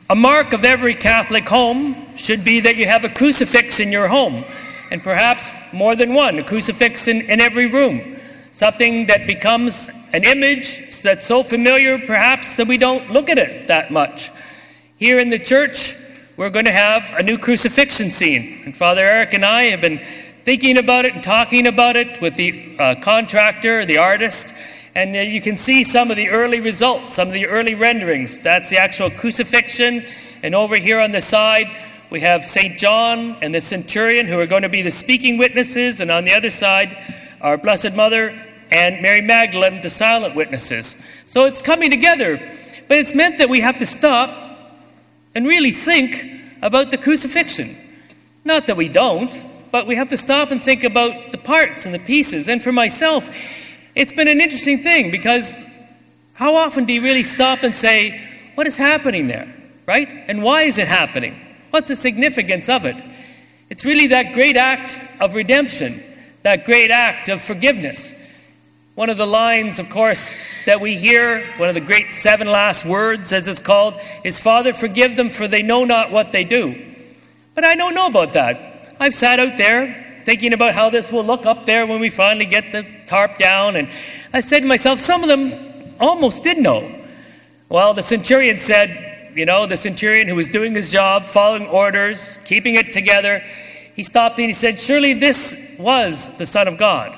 A mark of every Catholic home should be that you have a crucifix in your home, and perhaps more than one, a crucifix in every room. Something that becomes an image that's so familiar perhaps that we don't look at it that much. Here in the church, we're going to have a new crucifixion scene. And Father Eric and I have been thinking about it and talking about it with the contractor, the artist, and you can see some of the early results, some of the early renderings. That's the actual crucifixion. And over here on the side, we have St. John and the centurion who are going to be the speaking witnesses. And on the other side, our Blessed Mother and Mary Magdalene, the silent witnesses. So it's coming together. But it's meant that we have to stop and really think about the crucifixion. Not that we don't, but we have to stop and think about the parts and the pieces. And for myself, it's been an interesting thing, because how often do you really stop and say, what is happening there, right? And why is it happening? What's the significance of it? It's really that great act of redemption, that great act of forgiveness. One of the lines, of course, that we hear, one of the great 7 last words, as it's called, is, Father, forgive them, for they know not what they do. But I don't know about that. I've sat out there thinking about how this will look up there when we finally get the tarp down. And I said to myself, some of them almost did know. Well, the centurion said, the centurion who was doing his job, following orders, keeping it together, he stopped and he said, surely this was the Son of God.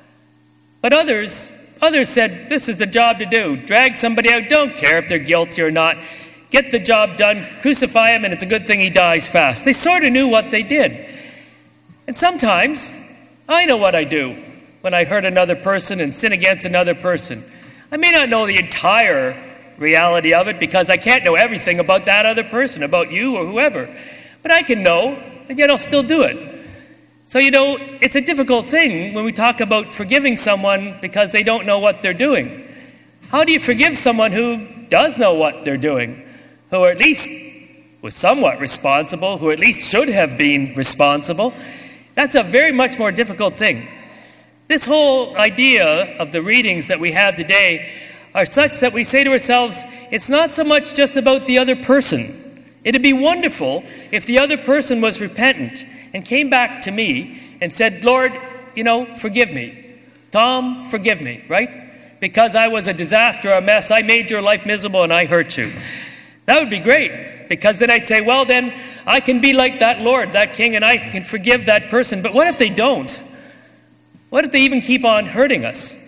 But others said, this is the job to do. Drag somebody out, don't care if they're guilty or not. Get the job done, crucify him, and it's a good thing he dies fast. They sort of knew what they did. And sometimes, I know what I do when I hurt another person and sin against another person. I may not know the entire reality of it, because I can't know everything about that other person, about you or whoever. But I can know, and yet I'll still do it. So, it's a difficult thing when we talk about forgiving someone because they don't know what they're doing. How do you forgive someone who does know what they're doing, who at least was somewhat responsible, who at least should have been responsible? That's a very much more difficult thing. This whole idea of the readings that we have today are such that we say to ourselves, it's not so much just about the other person. It'd be wonderful if the other person was repentant and came back to me and said, Lord, forgive me. Tom, forgive me, right? Because I was a disaster, a mess. I made your life miserable and I hurt you. That would be great, because then I'd say, well, then I can be like that Lord, that King, and I can forgive that person. But what if they don't? What if they even keep on hurting us?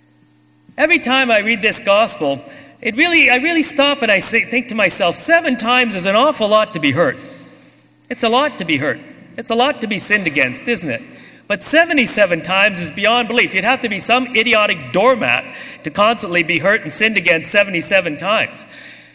Every time I read this gospel, I really stop and I think to myself, 7 times is an awful lot to be hurt. It's a lot to be hurt. It's a lot to be sinned against, isn't it? But 77 times is beyond belief. You'd have to be some idiotic doormat to constantly be hurt and sinned against 77 times.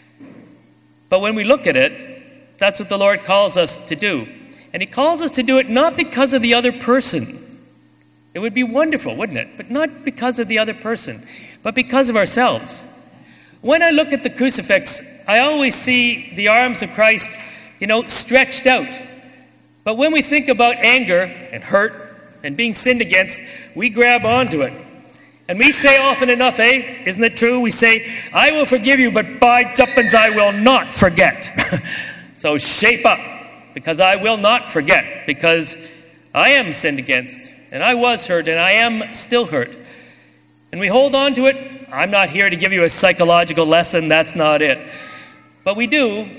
But when we look at it, that's what the Lord calls us to do. And he calls us to do it not because of the other person. It would be wonderful, wouldn't it? But not because of the other person, but because of ourselves. When I look at the crucifix, I always see the arms of Christ, stretched out. But when we think about anger and hurt and being sinned against, we grab onto it. And we say often enough, isn't it true? We say, I will forgive you, but by tuppence I will not forget. So shape up, because I will not forget, because I am sinned against, and I was hurt, and I am still hurt. And we hold on to it. I'm not here to give you a psychological lesson. That's not it. But we do.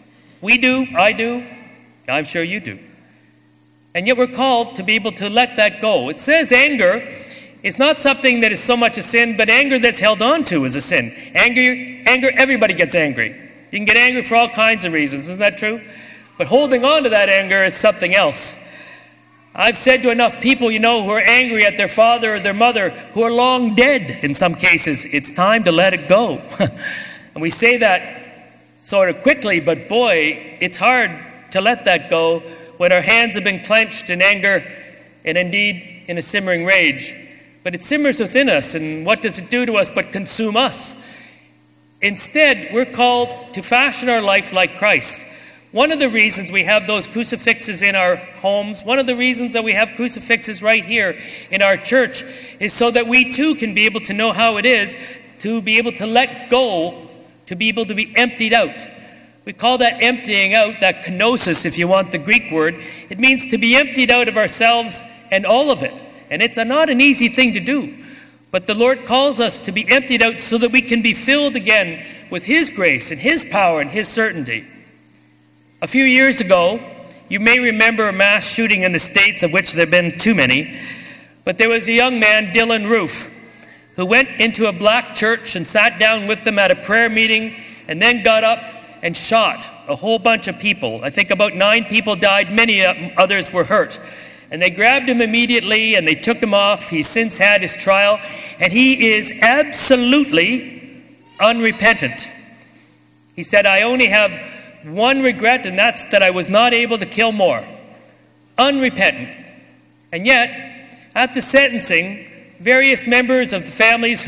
I do. I'm sure you do. And yet we're called to be able to let that go. It says anger is not something that is so much a sin, but anger that's held on to is a sin. Anger, everybody gets angry. You can get angry for all kinds of reasons. Isn't that true? But holding on to that anger is something else. I've said to enough people, who are angry at their father or their mother, who are long dead in some cases, it's time to let it go. And we say that sort of quickly, but boy, it's hard to let that go when our hands have been clenched in anger and indeed in a simmering rage. But it simmers within us, and what does it do to us but consume us? Instead, we're called to fashion our life like Christ. One of the reasons we have those crucifixes in our homes, one of the reasons that we have crucifixes right here in our church, is so that we too can be able to know how it is to be able to let go, to be able to be emptied out. We call that emptying out, that kenosis, if you want the Greek word. It means to be emptied out of ourselves and all of it. And it's not an easy thing to do. But the Lord calls us to be emptied out so that we can be filled again with His grace and His power and His certainty. A few years ago, you may remember a mass shooting in the States, of which there have been too many. But there was a young man, Dylan Roof, who went into a black church and sat down with them at a prayer meeting and then got up and shot a whole bunch of people. I think about 9 people died, many others were hurt. And they grabbed him immediately and they took him off. He's since had his trial, and he is absolutely unrepentant. He said, I only have one regret, and that's that I was not able to kill more. Unrepentant. And yet, at the sentencing, various members of the families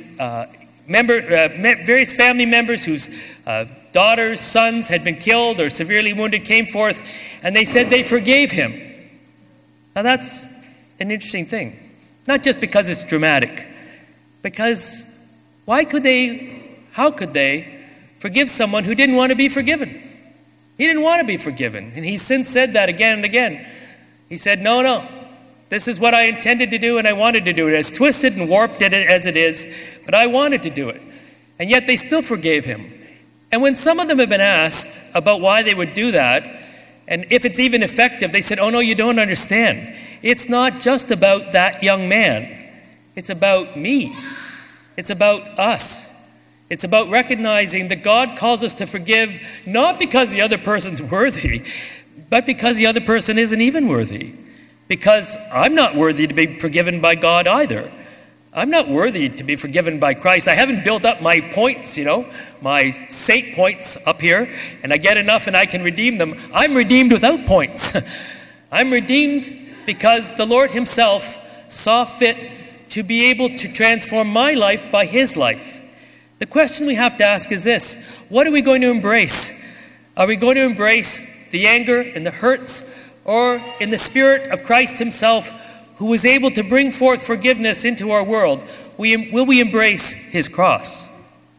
various family members whose daughters, sons had been killed or severely wounded came forth, and they said they forgave him. Now that's an interesting thing. Not just because it's dramatic, because how could they forgive someone who didn't want to be forgiven? He didn't want to be forgiven, and he's since said that again and again. He said, no, this is what I intended to do and I wanted to do it, as twisted and warped as it is, but I wanted to do it. And yet they still forgave him. And when some of them have been asked about why they would do that, and if it's even effective, they said, oh no, you don't understand. It's not just about that young man. It's about me. It's about us. It's about recognizing that God calls us to forgive, not because the other person's worthy, but because the other person isn't even worthy. Because I'm not worthy to be forgiven by God either. I'm not worthy to be forgiven by Christ. I haven't built up my points, my saint points up here, and I get enough and I can redeem them. I'm redeemed without points. I'm redeemed because the Lord Himself saw fit to be able to transform my life by His life. The question we have to ask is this: what are we going to embrace? Are we going to embrace the anger and the hurts, or in the Spirit of Christ Himself, who was able to bring forth forgiveness into our world, will we embrace His cross?